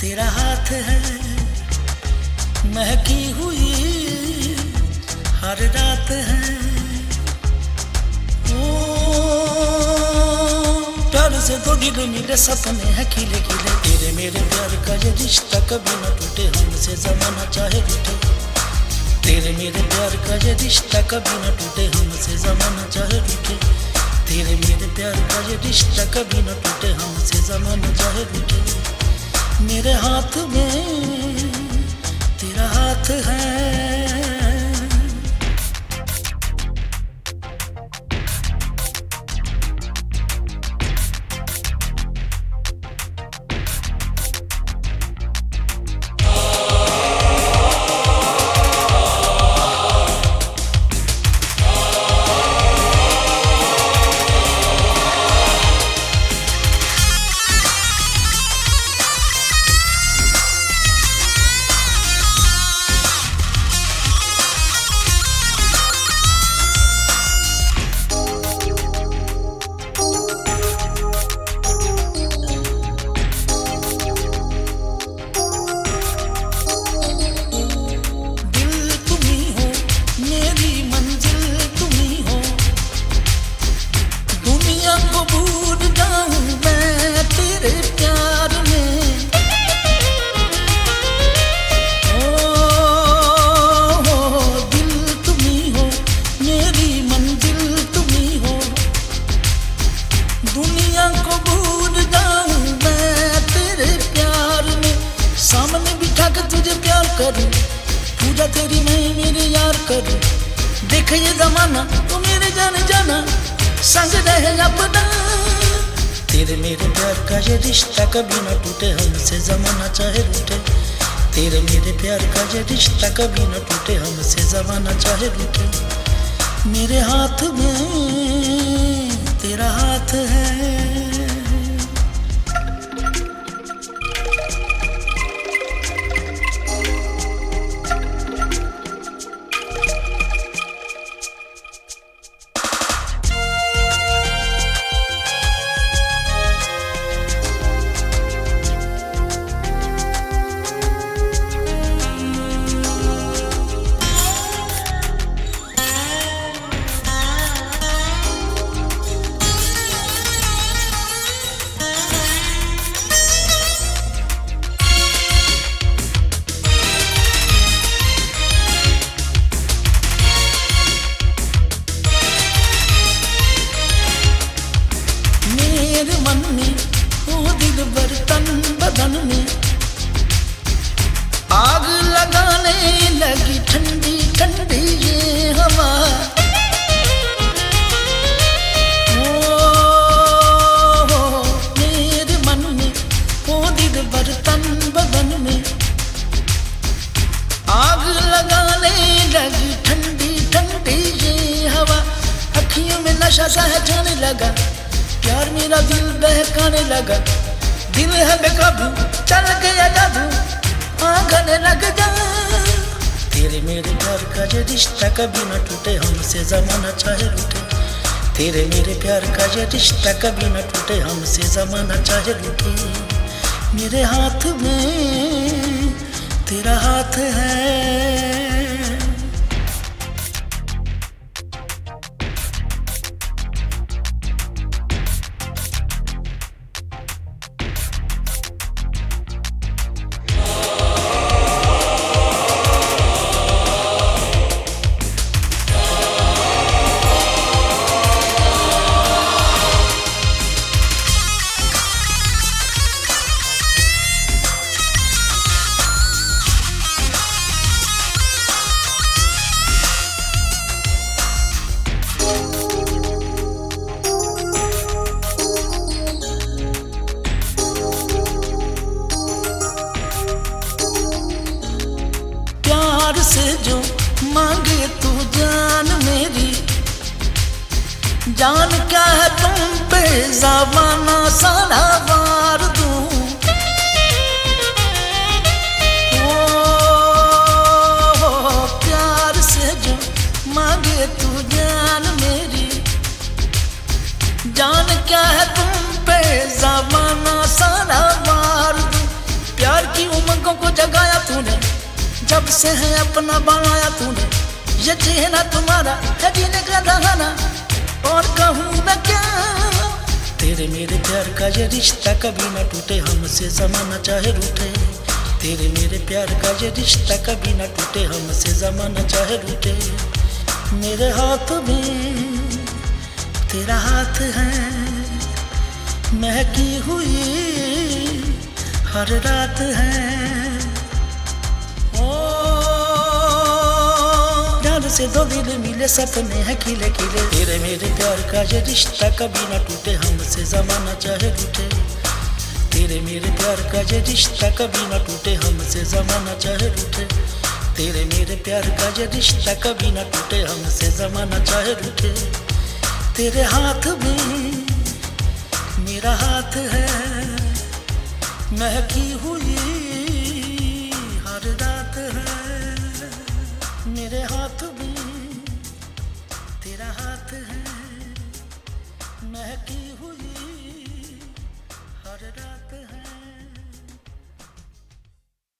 तेरा हाथ है महकी हुई हर रात है। ओ प्यार से दो दिल मिले सपने हैं खिले खिले। तेरे मेरे प्यार का ये रिश्ता कभी न टूटे, हमसे जमाना चाहे रूठे। तेरे मेरे प्यार का ये रिश्ता कभी न टूटे, हमसे जमाना चाहे रूठे। तेरे मेरे प्यार का ये रिश्ता कभी न टूटे, हमसे जमाना चाहे रूठे। मेरे हाथ में तेरा हाथ है। पूजा तेरी मैं मेरे यार करूं। देख ये जमाना तू मेरे जाने जाना, संग रहे अपना। तेरे मेरे प्यार का ये रिश्ता कभी न टूटे, हमसे जमाना चाहे रूठे। तेरे मेरे प्यार का ये रिश्ता कभी न टूटे, हमसे जमाना चाहे रूठे। मेरे हाथ में तेरा हाथ है। मेरे मन में वो दिल बर्तन बदन में आग लगाने लगी ठंडी ठंडी ये हवा। मेरे मन में वो दिल बर्तन बदन में आग लगाने लगी ठंडी ठंडी ये हवा। अखियों में नशा सा है जाने लगा, प्यार मेरा दिल बहकाने लगा। दिल है बेकाबू चल गया जादू, आंखने लग जा। तेरे मेरे प्यार का ये रिश्ता कभी न टूटे, हमसे जमाना चाहे रूठे। तेरे मेरे प्यार का ये रिश्ता कभी न टूटे, हमसे जमाना चाहे रूठे। मेरे हाथ में तेरा हाथ है। प्यार से जो मांगे तू जान मेरी, जान क्या है तुम पे ज़माना सारा वार दूं। प्यार से जो मांगे तू जान मेरी, जान क्या है तुम पे ज़माना सारा वार दूं। प्यार की जगाया तूने, जब से है अपना बनाया तूने। ये चेहरा तुम्हारा है जीने का बहाना, और कहूँ मैं क्या। तेरे मेरे प्यार का ये रिश्ता कभी न टूटे, हमसे ज़माना चाहे रूठे। तेरे मेरे प्यार का ये रिश्ता कभी न टूटे, हमसे ज़माना चाहे रूठे। मेरे हाथ में तेरा हाथ है, महकी हुई हर रात है। ओ प्यार से दो दिल मिले, सपने हैं खिले खिले। तेरे मेरे प्यार का ये रिश्ता कभी न टूटे, हमसे ज़माना चाहे रूठे। तेरे मेरे प्यार का ये रिश्ता कभी न टूटे, हमसे ज़माना चाहे रूठे। तेरे मेरे प्यार का ये रिश्ता कभी न टूटे, हमसे ज़माना चाहे रूठे। तेरे हाथ में मेरा हाथ है, महकी हुई हर रात है। मेरे हाथ में तेरा हाथ है, महकी हुई हर रात।